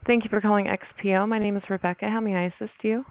Thank you for calling XPO. My name is Rebecca. How may I assist you?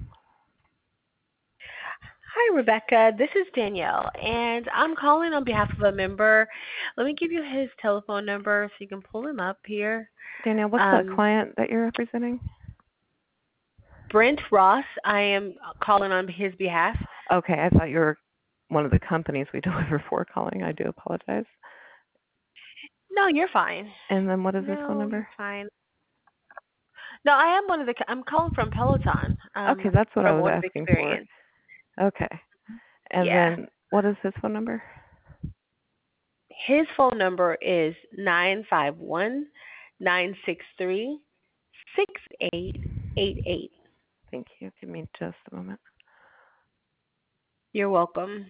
Hi, Rebecca. This is Danielle, and I'm calling on behalf of a member. Let me give you his telephone number so you can pull him up here. Danielle, what's the Um, client that you're representing? Brent Ross. I am calling on his behalf. Okay, I thought you were one of the companies we deliver for calling. I do apologize. No, you're fine. And then what is this phone No, you're number? fine. No, I am one of the. I'm calling from Peloton. Okay, that's what I From was Voice of asking for. Experience. Okay. And Yeah. then what is his phone number? His phone number is 951-963-6888. Thank you. Give me just a moment. You're welcome.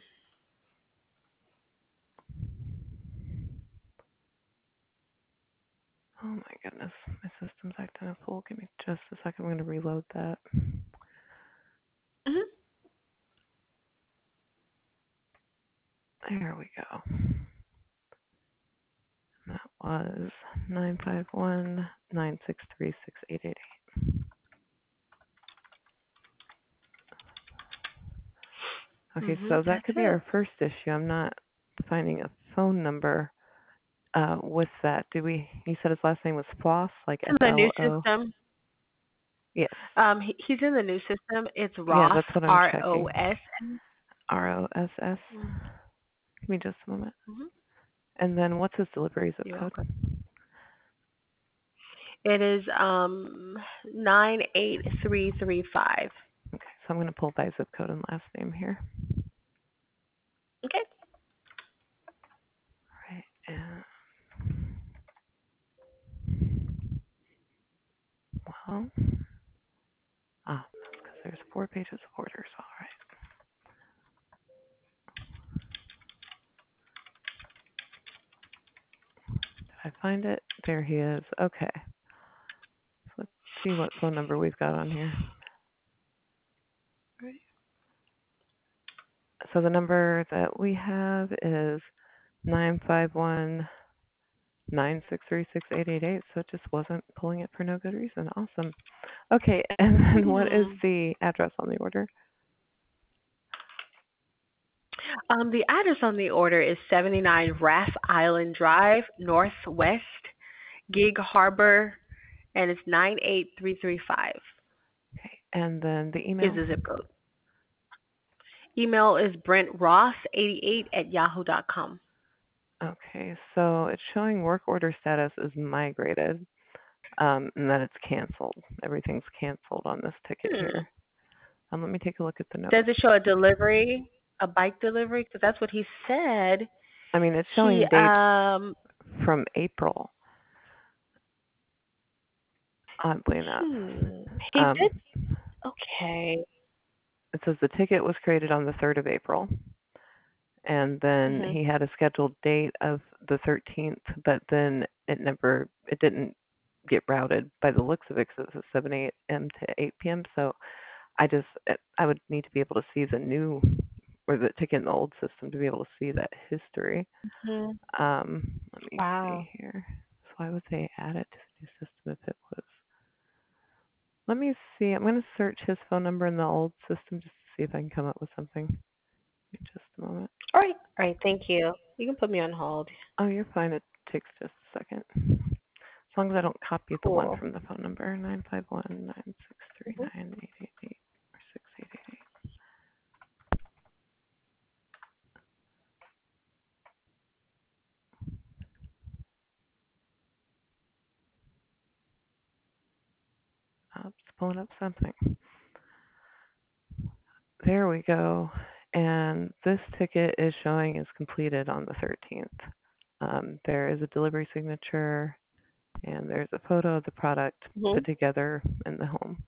Oh my goodness. My system's acting a fool. Give me just a second. I'm going to reload that. Mhm. There we go. That was 951-963-6888. Okay, so that That's could be it. our first issue. I'm not finding a phone number with that. You said his last name was Floss, like In the new F-L-O? system. Yes. He's in the new system. It's Yeah, Ross, that's what I'm checking. ROS. ROSS. Give me just a moment. Mm-hmm. And then what's his delivery zip You're code? welcome. It is 98335. Okay, so I'm going to pull by zip code and last name here. Okay. All right, and well, that's because there's 4 pages of orders. All right. Did I find it? There he is. Okay. So let's see what phone number we've got on here. Right. So the number that we have is 951-963-6888. So it just wasn't pulling it for no good reason. Awesome. Okay, and then what is Hmm. the address on the order? The address on the order is 79 Raff Island Drive, Northwest, Gig Harbor, and it's 98335 Okay, and then the is email? the zip code. Email is brentross88@yahoo.com. Okay, so it's showing work order status is migrated, and that it's canceled. Everything's canceled on this ticket Hmm. here. Let me take a look at the Does notes. it show a delivery, a bike delivery? Because that's what he said. I mean, it's He showing dates from April, oddly enough. he Um, did okay. it says the ticket was created on the 3rd of April, and then Mhm. he had a scheduled date of the 13th, but then it didn't get routed by the looks of it because it was 7 a.m. to 8 p.m. So I would need to be able to see the new or the ticket in the old system to be able to see that history. Mhm. Let me see Wow. here. So why would they add it to the new system if it was? Let me see. I'm going to search his phone number in the old system just to see if I can come up with something. Give me just a moment. All right. All right. Thank you. You can put me on hold. Oh, you're fine. It takes just a second. As long as I don't copy the one Cool. from the phone number, 951-963-9888 Mhm. or 6888. Oh, it's pulling up something. There we go. And this ticket is showing is completed on the 13th. There is a delivery signature and there's a photo of the product Mhm. put together in the home.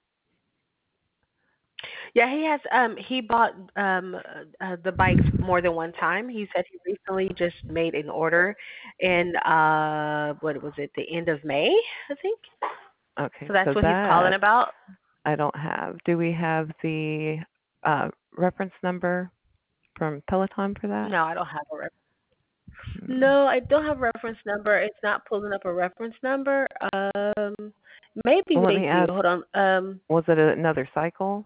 Yeah, he has. He bought the bikes more than one time. He said he recently just made an order in what was it? The end of May, I think. Okay, So that's so what he's calling that about. I don't have. Do we have the reference number from Peloton for that? No, I don't have a Hmm. No, I don't have reference number. It's not pulling up a reference number. Maybe Well, let they me do. ask, Hold on. was it another cycle?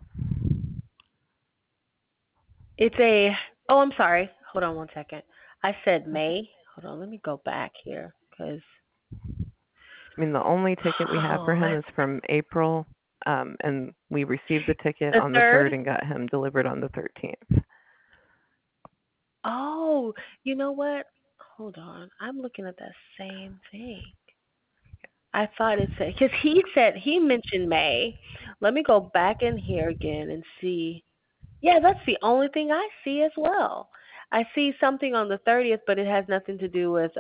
It's a. Oh, I'm sorry. Hold on one second. I said May. Hold on. Let me go back here, cause. I mean, the only ticket we have for Oh, him is from April, and we received the ticket the on the third. 3rd and got him delivered on the 13th. Oh, you know what? Hold on. I'm looking at that same thing. I thought it said because he said he mentioned May. Let me go back in here again and see. Yeah, that's the only thing I see as well. I see something on the 30th, but it has nothing to do with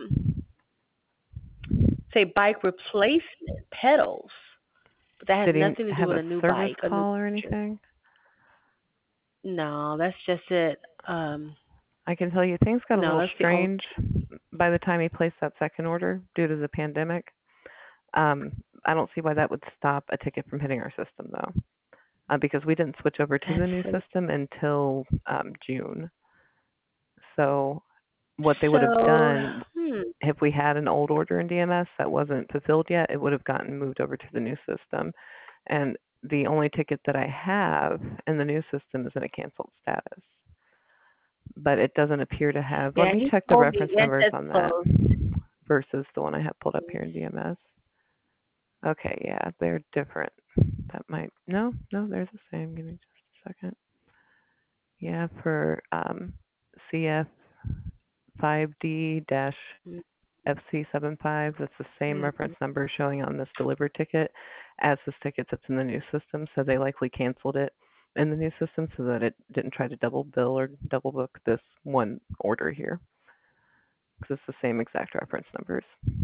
say bike replacement pedals. But that has Did he nothing to do have with a a new service bike, a new call or picture. anything? No, that's just it. Um, I can tell you things got a no, little that's the only. strange by the time he placed that second order due to the pandemic. Um, I don't see why that would stop a ticket from hitting our system though, because we didn't switch over to That's the new so. system until June. So what they would have So, done hmm. if we had an old order in DMS that wasn't fulfilled yet, it would have gotten moved over to the new system. And the only ticket that I have in the new system is in a canceled status. But it doesn't appear to have, let Yeah, me he check the told me reference that numbers says on that closed. versus the one I have pulled up here in DMS. Okay, yeah, they're different. That might, no, they're the same. Give me just a second. Yeah, for CF 5D-FC75, that's the same Mm-hmm. reference number showing on this delivered ticket as this ticket that's in the new system. So they likely canceled it in the new system so that it didn't try to double bill or double book this one order here because it's the same exact reference numbers.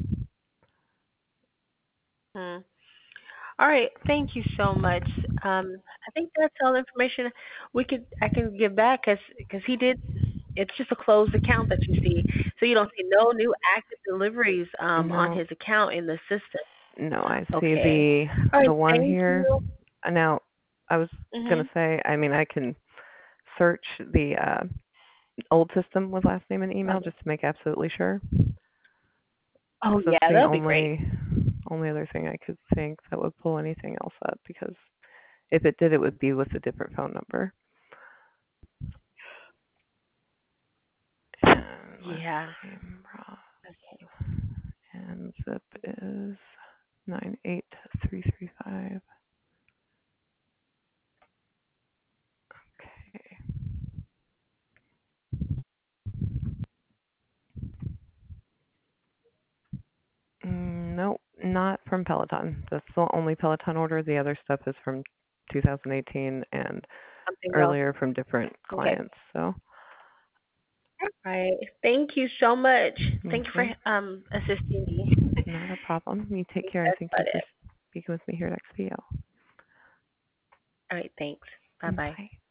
Hmm. All right, thank you so much. I think that's all the information I can give back because he did. It's just a closed account that you see, so you don't see no new active deliveries on No, his account in the system. no, I see Okay. All the right, one thank here. you. Now, I was gonna Mhm. say, I mean, I can search the old system with last name and email just to make absolutely sure. Oh 'Cause that's yeah, the that'll be great. only other thing I could think that would pull anything else up because if it did, it would be with a different phone number. And last Yeah. name Ross Okay. and zip is 98335. Okay. Nope, not from Peloton. That's the only Peloton order. The other stuff is from 2018 and Something else. earlier from different Okay. clients. So, All right. Thank you so much. Thank you for mhm, assisting me. not a problem. You take care, and That's thank you about for it. speaking with me here at XPO. All right. Thanks. Bye bye. Bye.